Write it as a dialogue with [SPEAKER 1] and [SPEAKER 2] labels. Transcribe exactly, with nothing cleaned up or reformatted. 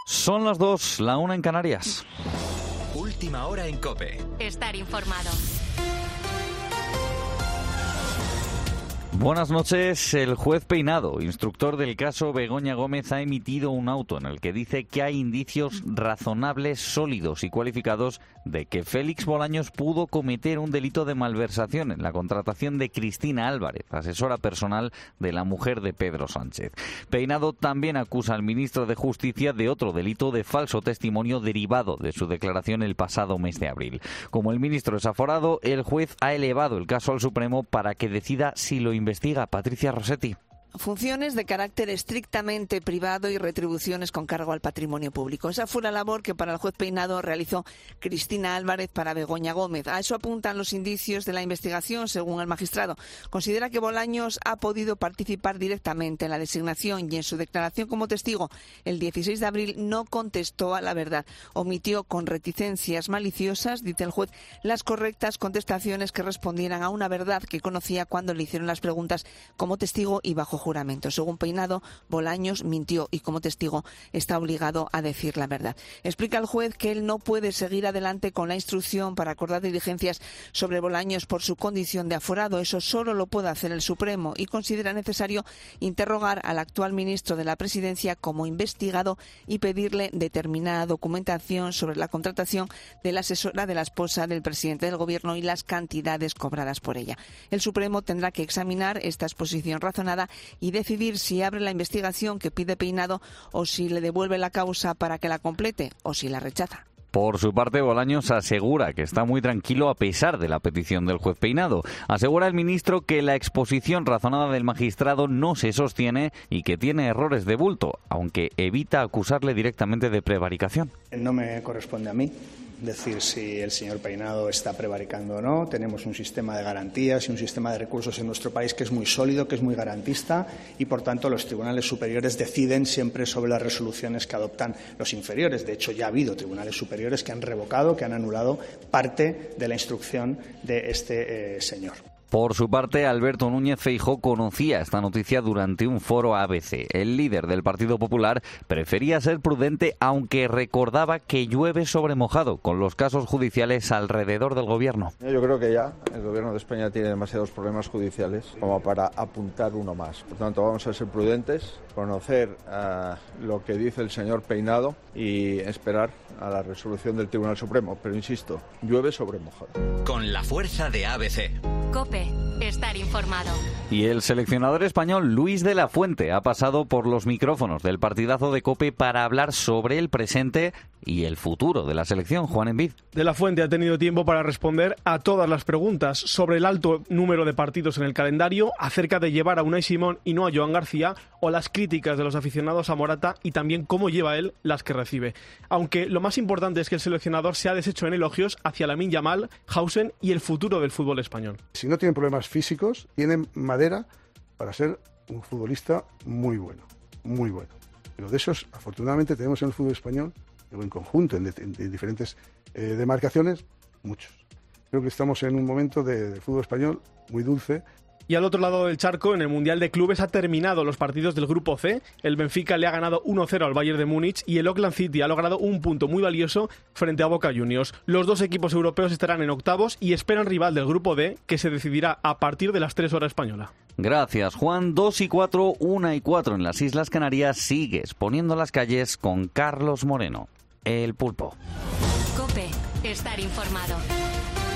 [SPEAKER 1] Son las dos, la una en Canarias.
[SPEAKER 2] Última hora en COPE.
[SPEAKER 3] Estar informado.
[SPEAKER 1] Buenas noches. El juez Peinado, instructor del caso Begoña Gómez, ha emitido un auto en el que dice que hay indicios razonables, sólidos y cualificados de que Félix Bolaños pudo cometer un delito de malversación en la contratación de Cristina Álvarez, asesora personal de la mujer de Pedro Sánchez. Peinado también acusa al ministro de Justicia de otro delito de falso testimonio derivado de su declaración el pasado mes de abril. Como el ministro es aforado, el juez ha elevado el caso al Supremo para que decida si lo investiga. Patricia Rossetti.
[SPEAKER 4] Funciones de carácter estrictamente privado y retribuciones con cargo al patrimonio público. Esa fue la labor que para el juez Peinado realizó Cristina Álvarez para Begoña Gómez. A eso apuntan los indicios de la investigación, según el magistrado. Considera que Bolaños ha podido participar directamente en la designación y en su declaración como testigo el dieciséis de abril no contestó a la verdad. Omitió con reticencias maliciosas, dice el juez, las correctas contestaciones que respondieran a una verdad que conocía cuando le hicieron las preguntas como testigo y bajo juramento. Según Peinado, Bolaños mintió y como testigo está obligado a decir la verdad. Explica el juez que él no puede seguir adelante con la instrucción para acordar diligencias sobre Bolaños por su condición de aforado. Eso solo lo puede hacer el Supremo y considera necesario interrogar al actual ministro de la Presidencia como investigado y pedirle determinada documentación sobre la contratación de la asesora de la esposa del presidente del Gobierno y las cantidades cobradas por ella. El Supremo tendrá que examinar esta exposición razonada y decidir si abre la investigación que pide Peinado o si le devuelve la causa para que la complete o si la rechaza.
[SPEAKER 1] Por su parte, Bolaños asegura que está muy tranquilo a pesar de la petición del juez Peinado. Asegura el ministro que la exposición razonada del magistrado no se sostiene y que tiene errores de bulto, aunque evita acusarle directamente de prevaricación.
[SPEAKER 5] No me corresponde a mí decir si el señor Peinado está prevaricando o no. Tenemos un sistema de garantías y un sistema de recursos en nuestro país que es muy sólido, que es muy garantista y, por tanto, los tribunales superiores deciden siempre sobre las resoluciones que adoptan los inferiores. De hecho, ya ha habido tribunales superiores que han revocado, que han anulado parte de la instrucción de este eh, señor.
[SPEAKER 1] Por su parte, Alberto Núñez Feijóo conocía esta noticia durante un foro A B C. El líder del Partido Popular prefería ser prudente, aunque recordaba que llueve sobre mojado con los casos judiciales alrededor del gobierno.
[SPEAKER 6] Yo creo que ya el gobierno de España tiene demasiados problemas judiciales como para apuntar uno más. Por tanto, vamos a ser prudentes, conocer uh, lo que dice el señor Peinado y esperar a la resolución del Tribunal Supremo. Pero insisto, llueve sobre mojado.
[SPEAKER 2] Con la fuerza de A B C.
[SPEAKER 3] COPE. Estar informado.
[SPEAKER 1] Y el seleccionador español Luis de la Fuente ha pasado por los micrófonos del partidazo de COPE para hablar sobre el presente y el futuro de la selección. Juan Envid.
[SPEAKER 7] De la Fuente ha tenido tiempo para responder a todas las preguntas sobre el alto número de partidos en el calendario, acerca de llevar a Unai Simón y no a Joan García, o las críticas de los aficionados a Morata y también cómo lleva él las que recibe. Aunque lo más importante es que el seleccionador se ha deshecho en elogios hacia Lamine Yamal, Hausen y el futuro del fútbol español.
[SPEAKER 8] Si no tienen problemas físicos, tienen madera para ser un futbolista muy bueno, muy bueno. Pero de esos, afortunadamente, tenemos en el fútbol español, en conjunto, en, en, en diferentes eh, demarcaciones, muchos. Creo que estamos en un momento de, de fútbol español muy dulce.
[SPEAKER 7] Y al otro lado del charco, en el Mundial de Clubes, ha terminado los partidos del Grupo C. El Benfica le ha ganado uno cero al Bayern de Múnich y el Auckland City ha logrado un punto muy valioso frente a Boca Juniors. Los dos equipos europeos estarán en octavos y esperan rival del Grupo D, que se decidirá a partir de las tres horas española.
[SPEAKER 1] Gracias, Juan. Dos y cuatro, una y cuatro en las Islas Canarias. Sigues poniendo las calles con Carlos Moreno, el Pulpo.
[SPEAKER 3] COPE. Estar informado.